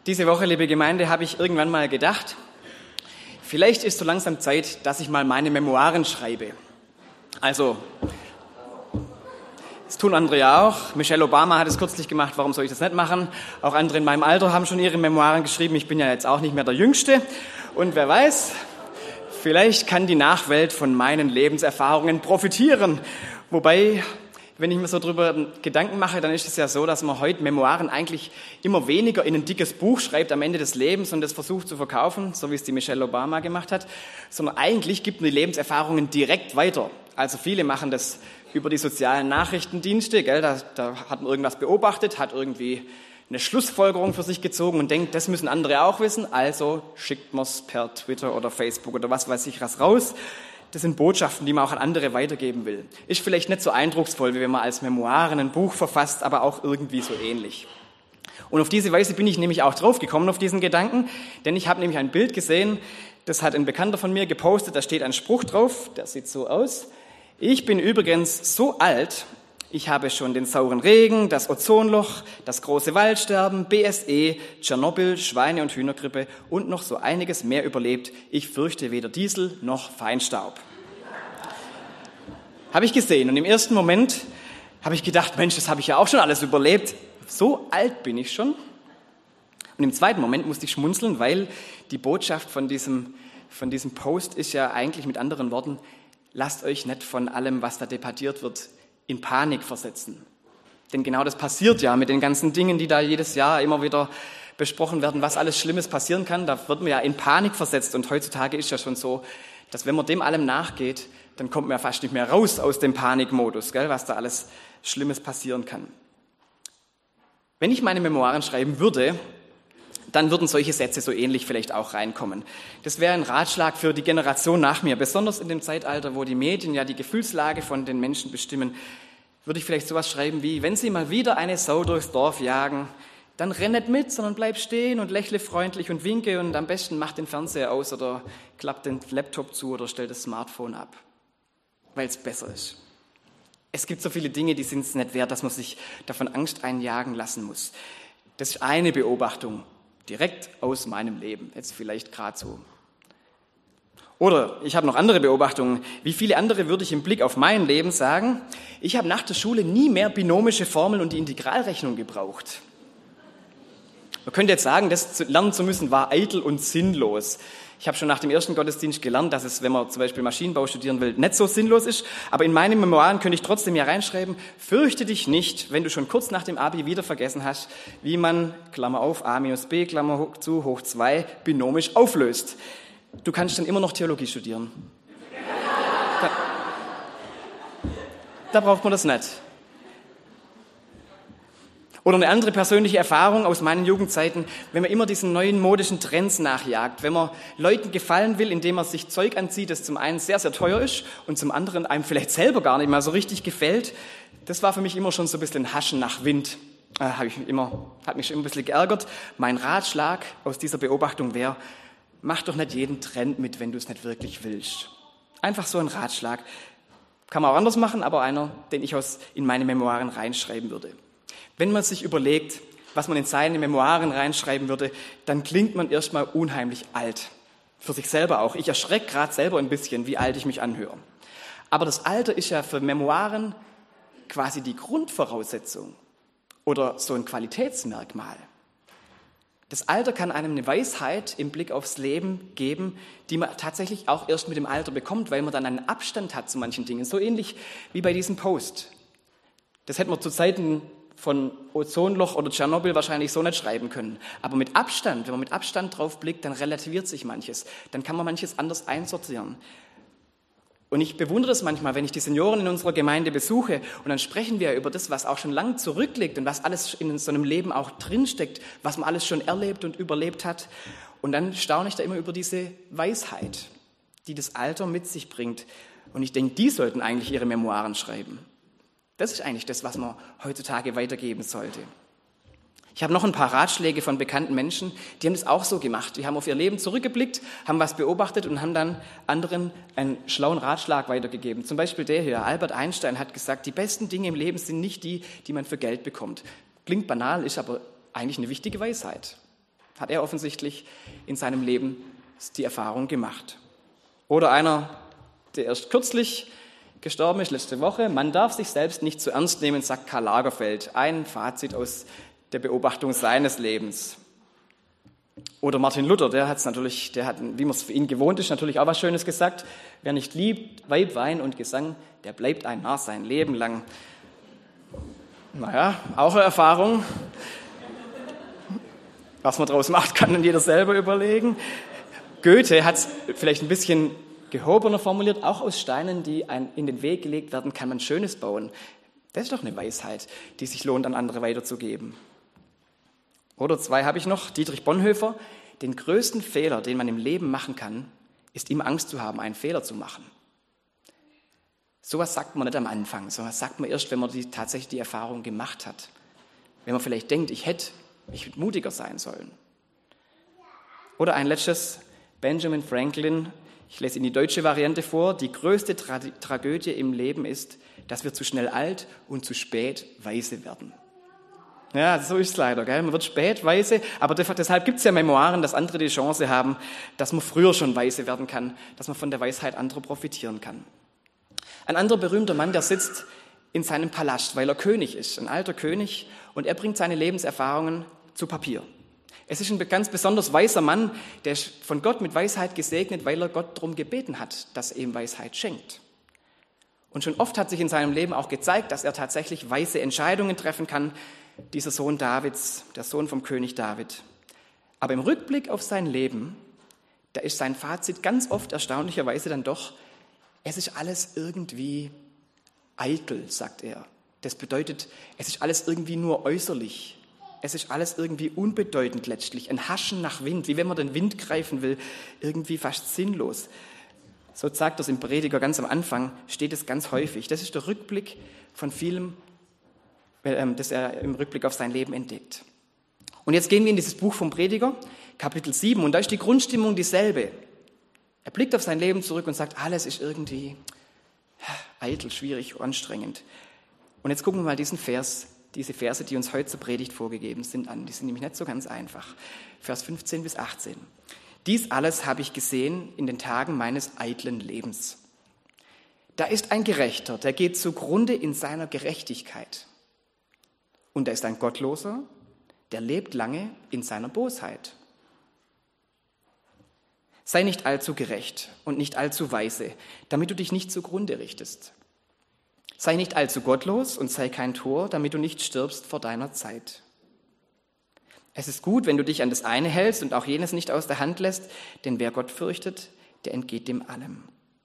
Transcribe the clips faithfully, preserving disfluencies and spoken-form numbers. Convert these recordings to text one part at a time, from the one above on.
Diese Woche, liebe Gemeinde, habe ich irgendwann mal gedacht, vielleicht ist so langsam Zeit, dass ich mal meine Memoiren schreibe. Also, das tun andere ja auch. Michelle Obama hat es kürzlich gemacht, warum soll ich das nicht machen? Auch andere in meinem Alter haben schon ihre Memoiren geschrieben. Ich bin ja jetzt auch nicht mehr der Jüngste. Und wer weiß, vielleicht kann die Nachwelt von meinen Lebenserfahrungen profitieren. Wobei, wenn ich mir so drüber Gedanken mache, dann ist es ja so, dass man heute Memoiren eigentlich immer weniger in ein dickes Buch schreibt am Ende des Lebens und das versucht zu verkaufen, so wie es die Michelle Obama gemacht hat, sondern eigentlich gibt man die Lebenserfahrungen direkt weiter. Also viele machen das über die sozialen Nachrichtendienste, gell? Da, da hat man irgendwas beobachtet, hat irgendwie eine Schlussfolgerung für sich gezogen und denkt, das müssen andere auch wissen, also schickt man es per Twitter oder Facebook oder was weiß ich was raus. Das sind Botschaften, die man auch an andere weitergeben will. Ist vielleicht nicht so eindrucksvoll, wie wenn man als Memoiren ein Buch verfasst, aber auch irgendwie so ähnlich. Und auf diese Weise bin ich nämlich auch drauf gekommen, auf diesen Gedanken, denn ich habe nämlich ein Bild gesehen, das hat ein Bekannter von mir gepostet, da steht ein Spruch drauf, der sieht so aus. Ich bin übrigens so alt, ich habe schon den sauren Regen, das Ozonloch, das große Waldsterben, B S E, Tschernobyl, Schweine- und Hühnergrippe und noch so einiges mehr überlebt. Ich fürchte weder Diesel noch Feinstaub. Habe ich gesehen und im ersten Moment habe ich gedacht, Mensch, das habe ich ja auch schon alles überlebt. So alt bin ich schon. Und im zweiten Moment musste ich schmunzeln, weil die Botschaft von diesem, von diesem Post ist ja eigentlich mit anderen Worten, lasst euch nicht von allem, was da debattiert wird, in Panik versetzen. Denn genau das passiert ja mit den ganzen Dingen, die da jedes Jahr immer wieder besprochen werden, was alles Schlimmes passieren kann. Da wird man ja in Panik versetzt und heutzutage ist ja schon so, dass wenn man dem allem nachgeht, dann kommt man ja fast nicht mehr raus aus dem Panikmodus, gell, was da alles Schlimmes passieren kann. Wenn ich meine Memoiren schreiben würde, dann würden solche Sätze so ähnlich vielleicht auch reinkommen. Das wäre ein Ratschlag für die Generation nach mir, besonders in dem Zeitalter, wo die Medien ja die Gefühlslage von den Menschen bestimmen, würde ich vielleicht sowas schreiben wie, wenn Sie mal wieder eine Sau durchs Dorf jagen, dann renn nicht mit, sondern bleib stehen und lächle freundlich und winke und am besten mach den Fernseher aus oder klapp den Laptop zu oder stell das Smartphone ab, weil es besser ist. Es gibt so viele Dinge, die sind es nicht wert, dass man sich davon Angst einjagen lassen muss. Das ist eine Beobachtung. Direkt aus meinem Leben, jetzt vielleicht gerade so. Oder ich habe noch andere Beobachtungen. Wie viele andere würde ich im Blick auf mein Leben sagen, ich habe nach der Schule nie mehr binomische Formeln und die Integralrechnung gebraucht. Man könnte jetzt sagen, das lernen zu müssen war eitel und sinnlos. Ich habe schon nach dem ersten Gottesdienst gelernt, dass es, wenn man zum Beispiel Maschinenbau studieren will, nicht so sinnlos ist. Aber in meinen Memoiren könnte ich trotzdem ja reinschreiben, fürchte dich nicht, wenn du schon kurz nach dem Abi wieder vergessen hast, wie man, Klammer auf, a minus b, Klammer zu, hoch zwei, binomisch auflöst. Du kannst dann immer noch Theologie studieren. Da, da braucht man das nicht. Oder eine andere persönliche Erfahrung aus meinen Jugendzeiten, wenn man immer diesen neuen modischen Trends nachjagt, wenn man Leuten gefallen will, indem man sich Zeug anzieht, das zum einen sehr, sehr teuer ist und zum anderen einem vielleicht selber gar nicht mal so richtig gefällt, das war für mich immer schon so ein bisschen Haschen nach Wind. Äh, hab ich immer, hat mich schon ein bisschen geärgert. Mein Ratschlag aus dieser Beobachtung wäre, mach doch nicht jeden Trend mit, wenn du es nicht wirklich willst. Einfach so ein Ratschlag. Kann man auch anders machen, aber einer, den ich aus in meine Memoiren reinschreiben würde. Wenn man sich überlegt, was man in seine Memoiren reinschreiben würde, dann klingt man erstmal unheimlich alt. Für sich selber auch. Ich erschrecke gerade selber ein bisschen, wie alt ich mich anhöre. Aber das Alter ist ja für Memoiren quasi die Grundvoraussetzung oder so ein Qualitätsmerkmal. Das Alter kann einem eine Weisheit im Blick aufs Leben geben, die man tatsächlich auch erst mit dem Alter bekommt, weil man dann einen Abstand hat zu manchen Dingen. So ähnlich wie bei diesem Post. Das hätte man zu Zeiten von Ozonloch oder Tschernobyl wahrscheinlich so nicht schreiben können. Aber mit Abstand, wenn man mit Abstand drauf blickt, dann relativiert sich manches. Dann kann man manches anders einsortieren. Und ich bewundere es manchmal, wenn ich die Senioren in unserer Gemeinde besuche und dann sprechen wir über das, was auch schon lang zurückliegt und was alles in so einem Leben auch drinsteckt, was man alles schon erlebt und überlebt hat. Und dann staune ich da immer über diese Weisheit, die das Alter mit sich bringt. Und ich denke, die sollten eigentlich ihre Memoiren schreiben. Das ist eigentlich das, was man heutzutage weitergeben sollte. Ich habe noch ein paar Ratschläge von bekannten Menschen, die haben das auch so gemacht. Die haben auf ihr Leben zurückgeblickt, haben was beobachtet und haben dann anderen einen schlauen Ratschlag weitergegeben. Zum Beispiel der hier, Albert Einstein hat gesagt, die besten Dinge im Leben sind nicht die, die man für Geld bekommt. Klingt banal, ist aber eigentlich eine wichtige Weisheit. Hat er offensichtlich in seinem Leben die Erfahrung gemacht. Oder einer, der erst kürzlich gestorben ist, letzte Woche. Man darf sich selbst nicht zu ernst nehmen, sagt Karl Lagerfeld. Ein Fazit aus der Beobachtung seines Lebens. Oder Martin Luther, der hat es natürlich, der hat, wie man es für ihn gewohnt ist, natürlich auch was Schönes gesagt. Wer nicht liebt Weib, Wein und Gesang, der bleibt ein Narr sein Leben lang. Naja, auch eine Erfahrung. Was man daraus macht, kann dann jeder selber überlegen. Goethe hat es vielleicht ein bisschen gehobener formuliert, auch aus Steinen, die in den Weg gelegt werden, kann man Schönes bauen. Das ist doch eine Weisheit, die sich lohnt, an andere weiterzugeben. Oder zwei habe ich noch, Dietrich Bonhoeffer. Den größten Fehler, den man im Leben machen kann, ist immer Angst zu haben, einen Fehler zu machen. Sowas sagt man nicht am Anfang, sowas sagt man erst, wenn man die, tatsächlich die Erfahrung gemacht hat. Wenn man vielleicht denkt, ich hätte, ich hätte mutiger sein sollen. Oder ein letztes, Benjamin Franklin, ich lese Ihnen die deutsche Variante vor, die größte Tra- Tragödie im Leben ist, dass wir zu schnell alt und zu spät weise werden. Ja, so ist es leider, gell? Man wird spät weise, aber deshalb gibt es ja Memoiren, dass andere die Chance haben, dass man früher schon weise werden kann, dass man von der Weisheit anderer profitieren kann. Ein anderer berühmter Mann, der sitzt in seinem Palast, weil er König ist, ein alter König, und er bringt seine Lebenserfahrungen zu Papier. Es ist ein ganz besonders weiser Mann, der ist von Gott mit Weisheit gesegnet, weil er Gott darum gebeten hat, dass er ihm Weisheit schenkt. Und schon oft hat sich in seinem Leben auch gezeigt, dass er tatsächlich weise Entscheidungen treffen kann, dieser Sohn Davids, der Sohn vom König David. Aber im Rückblick auf sein Leben, da ist sein Fazit ganz oft erstaunlicherweise dann doch, es ist alles irgendwie eitel, sagt er. Das bedeutet, es ist alles irgendwie nur äußerlich. Es ist alles irgendwie unbedeutend letztlich, ein Haschen nach Wind, wie wenn man den Wind greifen will, irgendwie fast sinnlos. So sagt er es im Prediger ganz am Anfang, steht es ganz häufig. Das ist der Rückblick von vielem, das er im Rückblick auf sein Leben entdeckt. Und jetzt gehen wir in dieses Buch vom Prediger, Kapitel sieben, und da ist die Grundstimmung dieselbe. Er blickt auf sein Leben zurück und sagt, alles ist irgendwie eitel, schwierig, anstrengend. Und jetzt gucken wir mal diesen Vers, diese Verse, die uns heute zur Predigt vorgegeben sind, an. Die sind nämlich nicht so ganz einfach. Vers fünfzehn bis achtzehn. Dies alles habe ich gesehen in den Tagen meines eitlen Lebens. Da ist ein Gerechter, der geht zugrunde in seiner Gerechtigkeit. Und da ist ein Gottloser, der lebt lange in seiner Bosheit. Sei nicht allzu gerecht und nicht allzu weise, damit du dich nicht zugrunde richtest. Sei nicht allzu gottlos und sei kein Tor, damit du nicht stirbst vor deiner Zeit. Es ist gut, wenn du dich an das eine hältst und auch jenes nicht aus der Hand lässt, denn wer Gott fürchtet, der entgeht dem allem.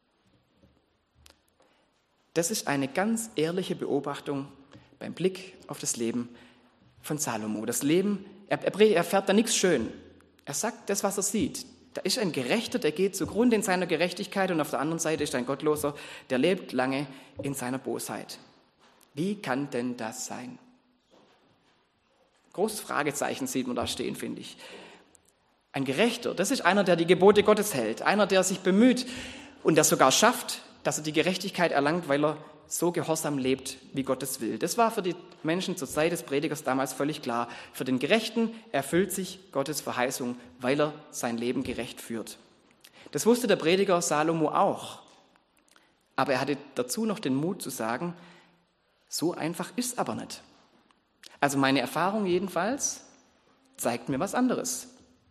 Das ist eine ganz ehrliche Beobachtung beim Blick auf das Leben von Salomo. Das Leben, er, er, er fährt da nichts schön. Er sagt das, was er sieht. Da ist ein Gerechter, der geht zugrunde in seiner Gerechtigkeit, und auf der anderen Seite ist ein Gottloser, der lebt lange in seiner Bosheit. Wie kann denn das sein? Großes Fragezeichen sieht man da stehen, finde ich. Ein Gerechter, das ist einer, der die Gebote Gottes hält, einer, der sich bemüht und der sogar schafft, dass er die Gerechtigkeit erlangt, weil er so gehorsam lebt, wie Gott es will. Das war für die Menschen zur Zeit des Predigers damals völlig klar. Für den Gerechten erfüllt sich Gottes Verheißung, weil er sein Leben gerecht führt. Das wusste der Prediger Salomo auch. Aber er hatte dazu noch den Mut zu sagen, so einfach ist aber nicht. Also meine Erfahrung jedenfalls zeigt mir was anderes.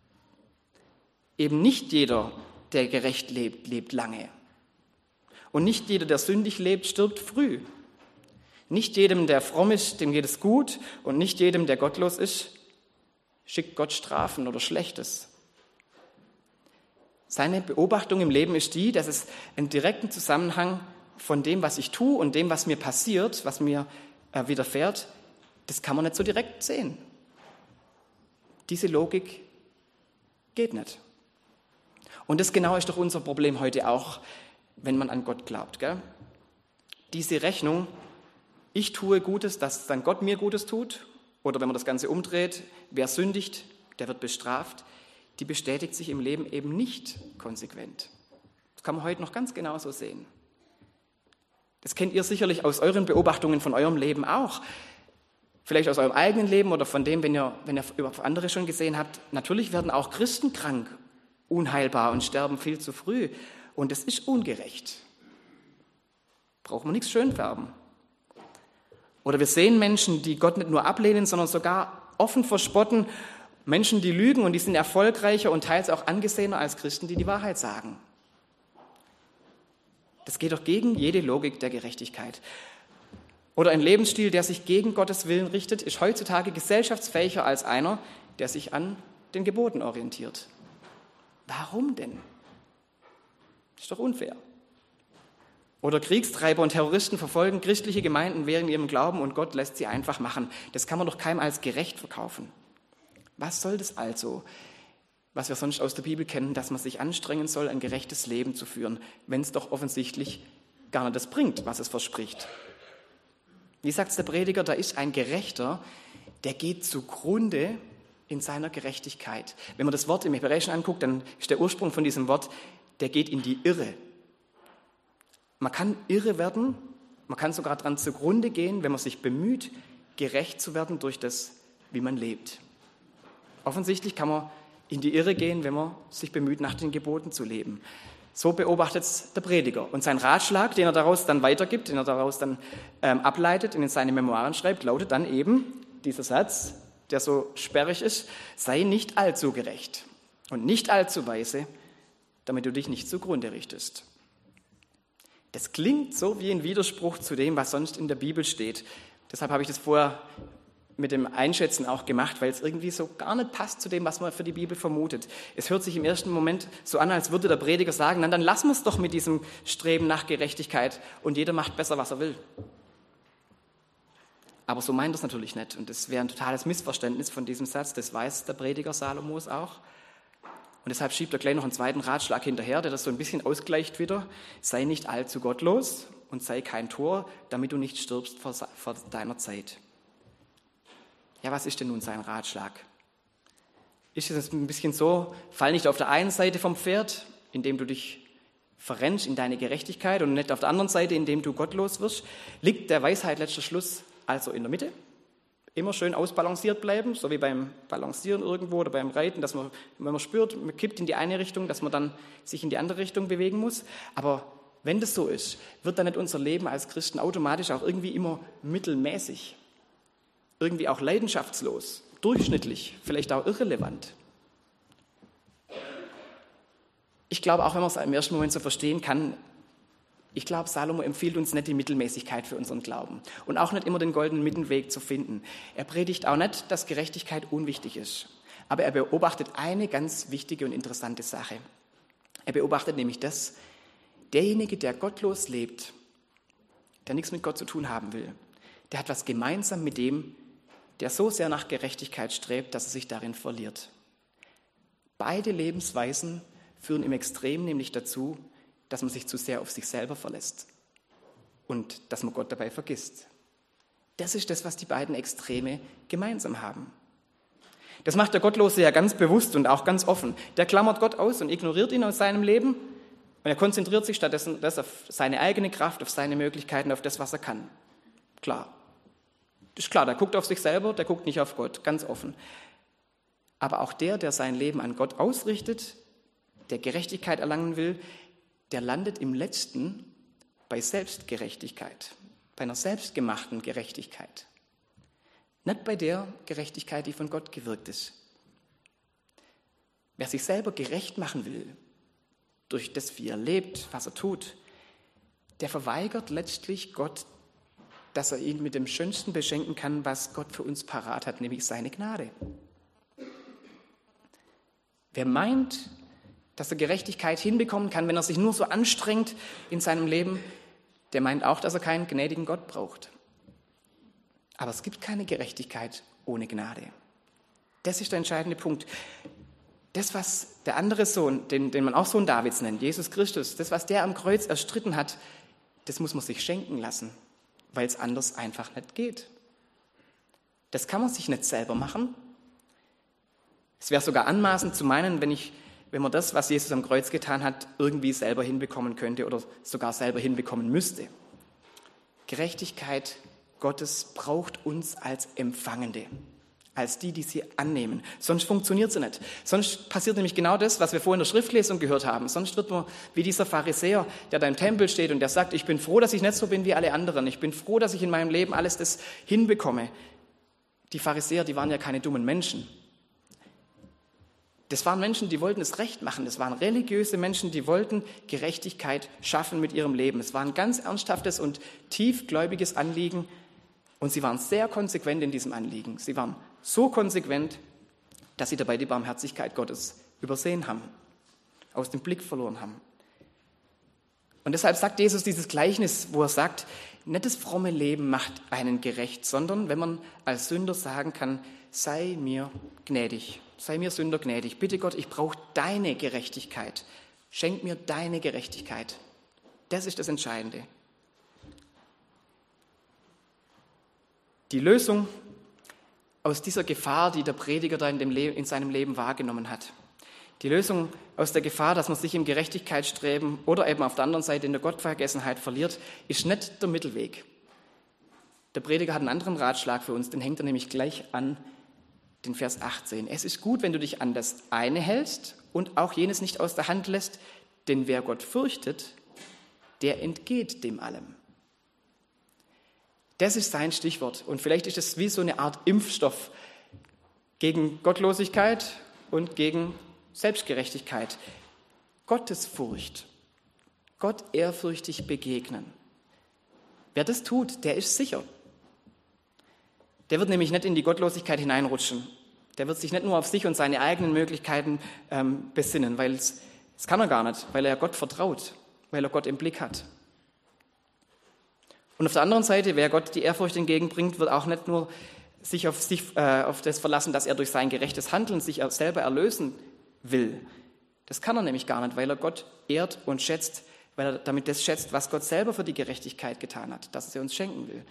Eben nicht jeder, der gerecht lebt, lebt lange. Und nicht jeder, der sündig lebt, stirbt früh. Nicht jedem, der fromm ist, dem geht es gut. Und nicht jedem, der gottlos ist, schickt Gott Strafen oder Schlechtes. Seine Beobachtung im Leben ist die, dass es einen direkten Zusammenhang von dem, was ich tue und dem, was mir passiert, was mir äh, widerfährt, das kann man nicht so direkt sehen. Diese Logik geht nicht. Und das genau ist doch unser Problem heute auch, wenn man an Gott glaubt. Gell? Diese Rechnung, ich tue Gutes, dass dann Gott mir Gutes tut, oder wenn man das Ganze umdreht, wer sündigt, der wird bestraft, die bestätigt sich im Leben eben nicht konsequent. Das kann man heute noch ganz genau so sehen. Das kennt ihr sicherlich aus euren Beobachtungen von eurem Leben auch. vielleicht aus eurem eigenen Leben oder von dem, wenn ihr, wenn ihr über andere schon gesehen habt, natürlich werden auch Christen krank, unheilbar und sterben viel zu früh. Und das ist ungerecht. Braucht man nichts schönfärben. Oder wir sehen Menschen, die Gott nicht nur ablehnen, sondern sogar offen verspotten. Menschen, die lügen und die sind erfolgreicher und teils auch angesehener als Christen, die die Wahrheit sagen. Das geht doch gegen jede Logik der Gerechtigkeit. Oder ein Lebensstil, der sich gegen Gottes Willen richtet, ist heutzutage gesellschaftsfähiger als einer, der sich an den Geboten orientiert. Warum denn? Ist doch unfair. Oder Kriegstreiber und Terroristen verfolgen christliche Gemeinden während ihrem Glauben und Gott lässt sie einfach machen. Das kann man doch keinem als gerecht verkaufen. Was soll das also, was wir sonst aus der Bibel kennen, dass man sich anstrengen soll, ein gerechtes Leben zu führen, wenn es doch offensichtlich gar nicht das bringt, was es verspricht? Wie sagt es der Prediger, da ist ein Gerechter, der geht zugrunde in seiner Gerechtigkeit. Wenn man das Wort im Hebräischen anguckt, dann ist der Ursprung von diesem Wort, der geht in die Irre. Man kann irre werden, man kann sogar daran zugrunde gehen, wenn man sich bemüht, gerecht zu werden durch das, wie man lebt. Offensichtlich kann man in die Irre gehen, wenn man sich bemüht, nach den Geboten zu leben. So beobachtet es der Prediger. Und sein Ratschlag, den er daraus dann weitergibt, den er daraus dann ähm, ableitet und in seine Memoiren schreibt, lautet dann eben dieser Satz, der so sperrig ist: Sei nicht allzu gerecht und nicht allzu weise, damit du dich nicht zugrunde richtest. Das klingt so wie ein Widerspruch zu dem, was sonst in der Bibel steht. Deshalb habe ich das vorher mit dem Einschätzen auch gemacht, weil es irgendwie so gar nicht passt zu dem, was man für die Bibel vermutet. Es hört sich im ersten Moment so an, als würde der Prediger sagen, dann, dann lassen wir es doch mit diesem Streben nach Gerechtigkeit und jeder macht besser, was er will. Aber so meint er es natürlich nicht und das wäre ein totales Missverständnis von diesem Satz, das weiß der Prediger Salomos auch. Und deshalb schiebt er gleich noch einen zweiten Ratschlag hinterher, der das so ein bisschen ausgleicht wieder. Sei nicht allzu gottlos und sei kein Tor, damit du nicht stirbst vor, vor deiner Zeit. Ja, was ist denn nun sein Ratschlag? Ist es ein bisschen so, fall nicht auf der einen Seite vom Pferd, indem du dich verrennst in deine Gerechtigkeit und nicht auf der anderen Seite, indem du gottlos wirst? Liegt der Weisheit letzter Schluss also in der Mitte? Immer schön ausbalanciert bleiben, so wie beim Balancieren irgendwo oder beim Reiten, dass man, wenn man spürt, man kippt in die eine Richtung, dass man dann sich in die andere Richtung bewegen muss. Aber wenn das so ist, wird dann nicht unser Leben als Christen automatisch auch irgendwie immer mittelmäßig, irgendwie auch leidenschaftslos, durchschnittlich, vielleicht auch irrelevant. Ich glaube, auch wenn man es im ersten Moment so verstehen kann, ich glaube, Salomo empfiehlt uns nicht die Mittelmäßigkeit für unseren Glauben und auch nicht immer den goldenen Mittelweg zu finden. Er predigt auch nicht, dass Gerechtigkeit unwichtig ist, aber er beobachtet eine ganz wichtige und interessante Sache. Er beobachtet nämlich das, derjenige, der gottlos lebt, der nichts mit Gott zu tun haben will, der hat was gemeinsam mit dem, der so sehr nach Gerechtigkeit strebt, dass er sich darin verliert. Beide Lebensweisen führen im Extrem nämlich dazu, dass man sich zu sehr auf sich selber verlässt und dass man Gott dabei vergisst. Das ist das, was die beiden Extreme gemeinsam haben. Das macht der Gottlose ja ganz bewusst und auch ganz offen. Der klammert Gott aus und ignoriert ihn aus seinem Leben und er konzentriert sich stattdessen das auf seine eigene Kraft, auf seine Möglichkeiten, auf das, was er kann. Klar. Das ist klar, der guckt auf sich selber, der guckt nicht auf Gott, ganz offen. Aber auch der, der sein Leben an Gott ausrichtet, der Gerechtigkeit erlangen will, der landet im Letzten bei Selbstgerechtigkeit, bei einer selbstgemachten Gerechtigkeit. Nicht bei der Gerechtigkeit, die von Gott gewirkt ist. Wer sich selber gerecht machen will, durch das, wie er lebt, was er tut, der verweigert letztlich Gott, dass er ihn mit dem Schönsten beschenken kann, was Gott für uns parat hat, nämlich seine Gnade. Wer meint, dass er Gerechtigkeit hinbekommen kann, wenn er sich nur so anstrengt in seinem Leben, der meint auch, dass er keinen gnädigen Gott braucht. Aber es gibt keine Gerechtigkeit ohne Gnade. Das ist der entscheidende Punkt. Das, was der andere Sohn, den, den man auch Sohn Davids nennt, Jesus Christus, das, was der am Kreuz erstritten hat, das muss man sich schenken lassen, weil es anders einfach nicht geht. Das kann man sich nicht selber machen. Es wäre sogar anmaßend zu meinen, wenn ich wenn man das, was Jesus am Kreuz getan hat, irgendwie selber hinbekommen könnte oder sogar selber hinbekommen müsste. Gerechtigkeit Gottes braucht uns als Empfangende, als die, die sie annehmen. Sonst funktioniert sie nicht. Sonst passiert nämlich genau das, was wir vorhin in der Schriftlesung gehört haben. Sonst wird man wie dieser Pharisäer, der da im Tempel steht und der sagt, ich bin froh, dass ich nicht so bin wie alle anderen. Ich bin froh, dass ich in meinem Leben alles das hinbekomme. Die Pharisäer, die waren ja keine dummen Menschen. Das waren Menschen, die wollten es recht machen. Das waren religiöse Menschen, die wollten Gerechtigkeit schaffen mit ihrem Leben. Es war ein ganz ernsthaftes und tiefgläubiges Anliegen. Und sie waren sehr konsequent in diesem Anliegen. Sie waren so konsequent, dass sie dabei die Barmherzigkeit Gottes übersehen haben, aus dem Blick verloren haben. Und deshalb sagt Jesus dieses Gleichnis, wo er sagt, nicht das fromme Leben macht einen gerecht, sondern wenn man als Sünder sagen kann, sei mir gnädig, sei mir Sünder gnädig. Bitte Gott, ich brauche deine Gerechtigkeit. Schenk mir deine Gerechtigkeit. Das ist das Entscheidende. Die Lösung aus dieser Gefahr, die der Prediger da in, dem Le- in seinem Leben wahrgenommen hat. Die Lösung aus der Gefahr, dass man sich im Gerechtigkeitsstreben oder eben auf der anderen Seite in der Gottvergessenheit verliert, ist nicht der Mittelweg. Der Prediger hat einen anderen Ratschlag für uns, den hängt er nämlich gleich an den Vers achtzehn. Es ist gut, wenn du dich an das eine hältst und auch jenes nicht aus der Hand lässt, denn wer Gott fürchtet, der entgeht dem allem. Das ist sein Stichwort. Und vielleicht ist es wie so eine Art Impfstoff gegen Gottlosigkeit und gegen Selbstgerechtigkeit. Gottesfurcht. Gott ehrfürchtig begegnen. Wer das tut, der ist sicher. Der wird nämlich nicht in die Gottlosigkeit hineinrutschen. Der wird sich nicht nur auf sich und seine eigenen Möglichkeiten ähm, besinnen, weil es, das kann er gar nicht, weil er Gott vertraut, weil er Gott im Blick hat. Und auf der anderen Seite, wer Gott die Ehrfurcht entgegenbringt, wird auch nicht nur sich auf, sich, äh, auf das verlassen, dass er durch sein gerechtes Handeln sich selber erlösen will. Das kann er nämlich gar nicht, weil er Gott ehrt und schätzt, weil er damit das schätzt, was Gott selber für die Gerechtigkeit getan hat, dass er uns schenken will.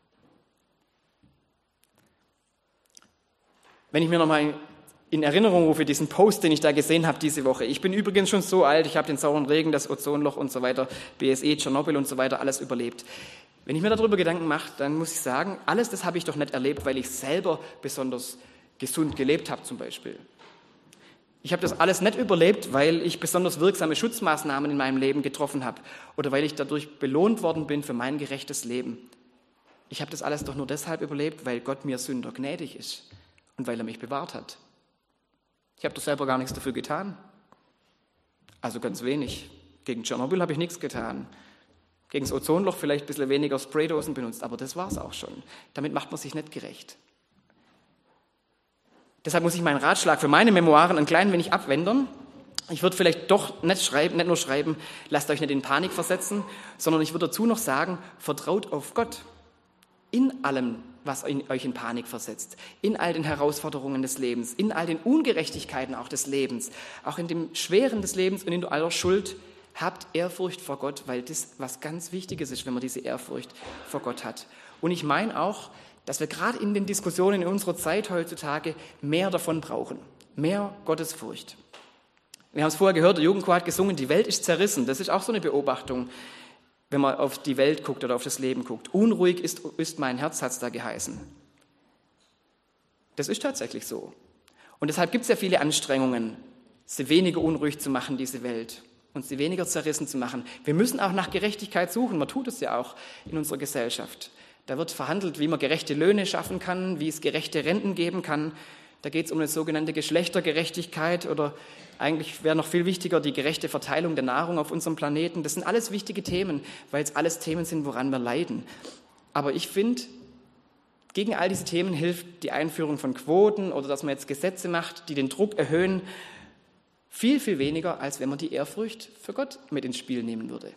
Wenn ich mir nochmal in Erinnerung rufe, diesen Post, den ich da gesehen habe diese Woche. Ich bin übrigens schon so alt, ich habe den sauren Regen, das Ozonloch und so weiter, B S E, Tschernobyl und so weiter, alles überlebt. Wenn ich mir darüber Gedanken mache, dann muss ich sagen, alles das habe ich doch nicht erlebt, weil ich selber besonders gesund gelebt habe zum Beispiel. Ich habe das alles nicht überlebt, weil ich besonders wirksame Schutzmaßnahmen in meinem Leben getroffen habe oder weil ich dadurch belohnt worden bin für mein gerechtes Leben. Ich habe das alles doch nur deshalb überlebt, weil Gott mir Sünder gnädig ist und weil er mich bewahrt hat. Ich habe doch selber gar nichts dafür getan. Also ganz wenig. Gegen Tschernobyl habe ich nichts getan. Gegen das Ozonloch vielleicht ein bisschen weniger Spraydosen benutzt, aber das war es auch schon. Damit macht man sich nicht gerecht. Deshalb muss ich meinen Ratschlag für meine Memoiren ein klein wenig abwändern. Ich würde vielleicht doch nicht schreiben, nicht nur schreiben, lasst euch nicht in Panik versetzen, sondern ich würde dazu noch sagen, vertraut auf Gott in allem, was euch in Panik versetzt, in all den Herausforderungen des Lebens, in all den Ungerechtigkeiten auch des Lebens, auch in dem Schweren des Lebens und in aller Schuld. Habt Ehrfurcht vor Gott, weil das was ganz Wichtiges ist, wenn man diese Ehrfurcht vor Gott hat. Und ich meine auch, dass wir gerade in den Diskussionen in unserer Zeit heutzutage mehr davon brauchen. Mehr Gottesfurcht. Wir haben es vorher gehört, der Jugendchor hat gesungen, die Welt ist zerrissen. Das ist auch so eine Beobachtung, wenn man auf die Welt guckt oder auf das Leben guckt. Unruhig ist, ist mein Herz, hat es da geheißen. Das ist tatsächlich so. Und deshalb gibt es ja viele Anstrengungen, sie weniger unruhig zu machen, diese Welt. Und sie weniger zerrissen zu machen. Wir müssen auch nach Gerechtigkeit suchen. Man tut es ja auch in unserer Gesellschaft. Da wird verhandelt, wie man gerechte Löhne schaffen kann, wie es gerechte Renten geben kann. Da geht es um eine sogenannte Geschlechtergerechtigkeit oder eigentlich wäre noch viel wichtiger die gerechte Verteilung der Nahrung auf unserem Planeten. Das sind alles wichtige Themen, weil es alles Themen sind, woran wir leiden. Aber ich finde, gegen all diese Themen hilft die Einführung von Quoten oder dass man jetzt Gesetze macht, die den Druck erhöhen, viel, viel weniger, als wenn man die Ehrfurcht für Gott mit ins Spiel nehmen würde.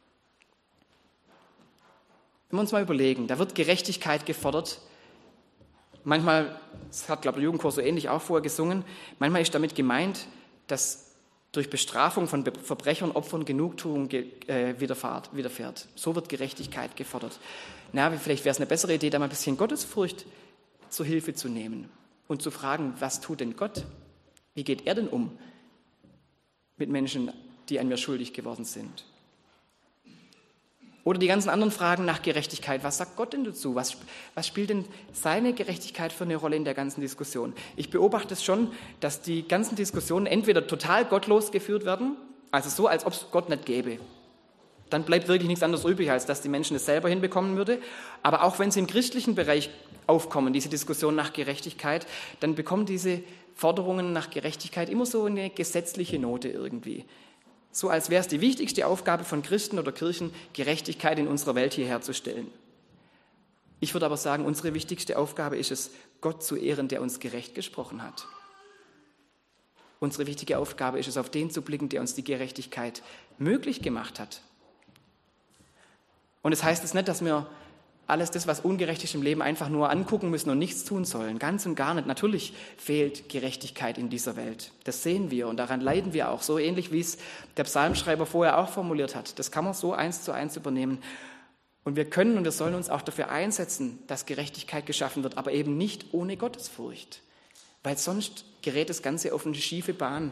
Wenn wir uns mal überlegen, da wird Gerechtigkeit gefordert. Manchmal, das hat, glaube ich, der Jugendchor so ähnlich auch vorher gesungen, manchmal ist damit gemeint, dass durch Bestrafung von Verbrechern, Opfern Genugtuung äh, widerfährt, widerfährt. So wird Gerechtigkeit gefordert. Na, vielleicht wäre es eine bessere Idee, da mal ein bisschen Gottesfurcht zur Hilfe zu nehmen und zu fragen, was tut denn Gott? Wie geht er denn um mit Menschen, die an mir schuldig geworden sind? Oder die ganzen anderen Fragen nach Gerechtigkeit. Was sagt Gott denn dazu? Was, was spielt denn seine Gerechtigkeit für eine Rolle in der ganzen Diskussion? Ich beobachte es schon, dass die ganzen Diskussionen entweder total gottlos geführt werden, also so, als ob es Gott nicht gäbe. Dann bleibt wirklich nichts anderes übrig, als dass die Menschen es selber hinbekommen würde. Aber auch wenn sie im christlichen Bereich aufkommen, diese Diskussion nach Gerechtigkeit, dann bekommen diese Forderungen nach Gerechtigkeit immer so eine gesetzliche Note irgendwie. So als wäre es die wichtigste Aufgabe von Christen oder Kirchen, Gerechtigkeit in unserer Welt hier herzustellen. Ich würde aber sagen, unsere wichtigste Aufgabe ist es, Gott zu ehren, der uns gerecht gesprochen hat. Unsere wichtige Aufgabe ist es, auf den zu blicken, der uns die Gerechtigkeit möglich gemacht hat. Und es heißt jetzt nicht, dass wir alles das, was ungerecht ist im Leben, einfach nur angucken müssen und nichts tun sollen. Ganz und gar nicht. Natürlich fehlt Gerechtigkeit in dieser Welt. Das sehen wir und daran leiden wir auch. So ähnlich, wie es der Psalmschreiber vorher auch formuliert hat. Das kann man so eins zu eins übernehmen. Und wir können und wir sollen uns auch dafür einsetzen, dass Gerechtigkeit geschaffen wird, aber eben nicht ohne Gottesfurcht. Weil sonst gerät das Ganze auf eine schiefe Bahn.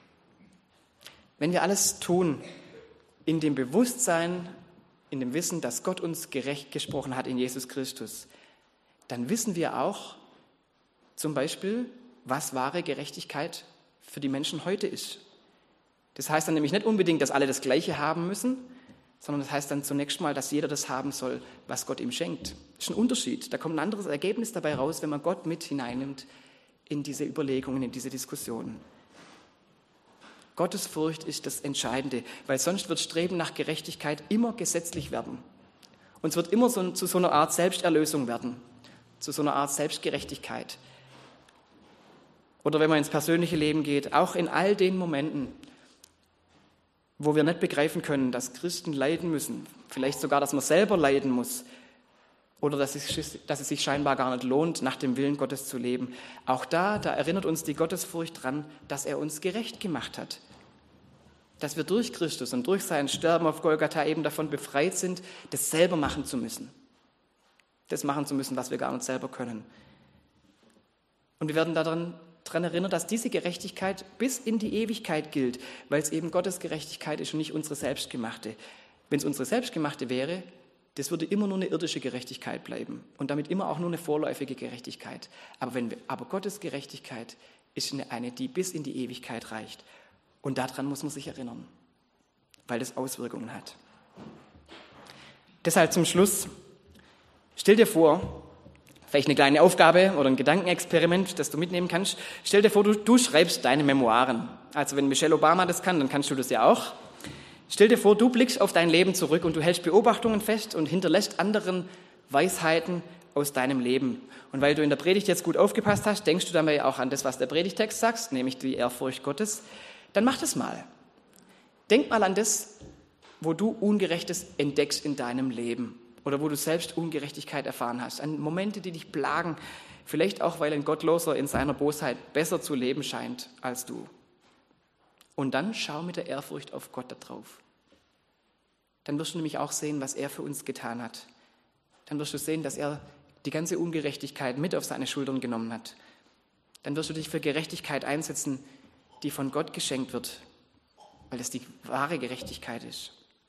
Wenn wir alles tun in dem Bewusstsein, in dem Wissen, dass Gott uns gerecht gesprochen hat in Jesus Christus, dann wissen wir auch zum Beispiel, was wahre Gerechtigkeit für die Menschen heute ist. Das heißt dann nämlich nicht unbedingt, dass alle das Gleiche haben müssen, sondern das heißt dann zunächst mal, dass jeder das haben soll, was Gott ihm schenkt. Das ist ein Unterschied. Da kommt ein anderes Ergebnis dabei raus, wenn man Gott mit hineinnimmt in diese Überlegungen, in diese Diskussionen. Gottesfurcht ist das Entscheidende, weil sonst wird Streben nach Gerechtigkeit immer gesetzlich werden. Und es wird immer so, zu so einer Art Selbsterlösung werden, zu so einer Art Selbstgerechtigkeit. Oder wenn man ins persönliche Leben geht, auch in all den Momenten, wo wir nicht begreifen können, dass Christen leiden müssen, vielleicht sogar, dass man selber leiden muss, oder dass es, dass es sich scheinbar gar nicht lohnt, nach dem Willen Gottes zu leben. Auch da, da erinnert uns die Gottesfurcht dran, dass er uns gerecht gemacht hat. Dass wir durch Christus und durch sein Sterben auf Golgatha eben davon befreit sind, das selber machen zu müssen. Das machen zu müssen, was wir gar nicht selber können. Und wir werden daran, daran erinnert, dass diese Gerechtigkeit bis in die Ewigkeit gilt, weil es eben Gottes Gerechtigkeit ist und nicht unsere selbstgemachte. Wenn es unsere selbstgemachte wäre, das würde immer nur eine irdische Gerechtigkeit bleiben und damit immer auch nur eine vorläufige Gerechtigkeit. Aber, wenn wir, aber Gottes Gerechtigkeit ist eine, eine, die bis in die Ewigkeit reicht. Und daran muss man sich erinnern, weil das Auswirkungen hat. Deshalb zum Schluss, stell dir vor, vielleicht eine kleine Aufgabe oder ein Gedankenexperiment, das du mitnehmen kannst. Stell dir vor, du, du schreibst deine Memoiren. Also wenn Michelle Obama das kann, dann kannst du das ja auch. Stell dir vor, du blickst auf dein Leben zurück und du hältst Beobachtungen fest und hinterlässt anderen Weisheiten aus deinem Leben. Und weil du in der Predigt jetzt gut aufgepasst hast, denkst du dabei auch an das, was der Predigtext sagt, nämlich die Ehrfurcht Gottes. Dann mach das mal. Denk mal an das, wo du Ungerechtes entdeckst in deinem Leben oder wo du selbst Ungerechtigkeit erfahren hast. An Momente, die dich plagen, vielleicht auch, weil ein Gottloser in seiner Bosheit besser zu leben scheint als du. Und dann schau mit der Ehrfurcht auf Gott da drauf. Dann wirst du nämlich auch sehen, was er für uns getan hat. Dann wirst du sehen, dass er die ganze Ungerechtigkeit mit auf seine Schultern genommen hat. Dann wirst du dich für Gerechtigkeit einsetzen, die von Gott geschenkt wird, weil das die wahre Gerechtigkeit ist.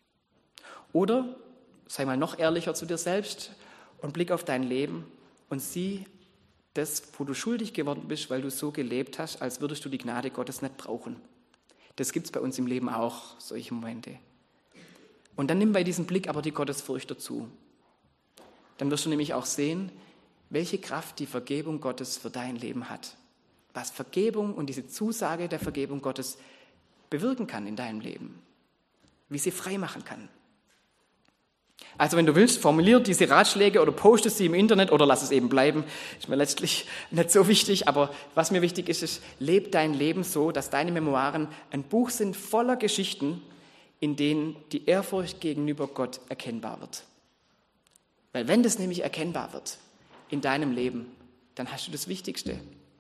Oder sei mal noch ehrlicher zu dir selbst und blick auf dein Leben und sieh das, wo du schuldig geworden bist, weil du so gelebt hast, als würdest du die Gnade Gottes nicht brauchen. Das gibt es bei uns im Leben auch, solche Momente. Und dann nimm bei diesem Blick aber die Gottesfurcht dazu. Dann wirst du nämlich auch sehen, welche Kraft die Vergebung Gottes für dein Leben hat. Was Vergebung und diese Zusage der Vergebung Gottes bewirken kann in deinem Leben. Wie sie frei machen kann. Also wenn du willst, formulier diese Ratschläge oder poste sie im Internet oder lass es eben bleiben. Ist mir letztlich nicht so wichtig, aber was mir wichtig ist, ist, leb dein Leben so, dass deine Memoiren ein Buch sind voller Geschichten, in denen die Ehrfurcht gegenüber Gott erkennbar wird. Weil wenn das nämlich erkennbar wird in deinem Leben, dann hast du das Wichtigste,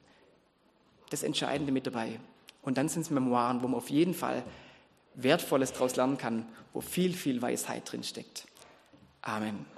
das Entscheidende mit dabei. Und dann sind es Memoiren, wo man auf jeden Fall Wertvolles daraus lernen kann, wo viel, viel Weisheit drin steckt. Amen.